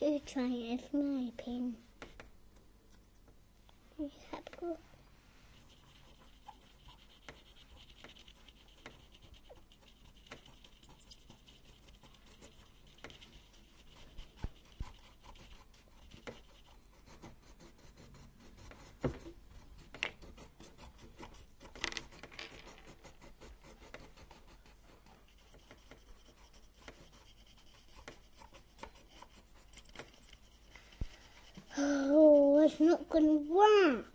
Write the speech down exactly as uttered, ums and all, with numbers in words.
should try it with my pin. You have to go. Oh, it's not going to work.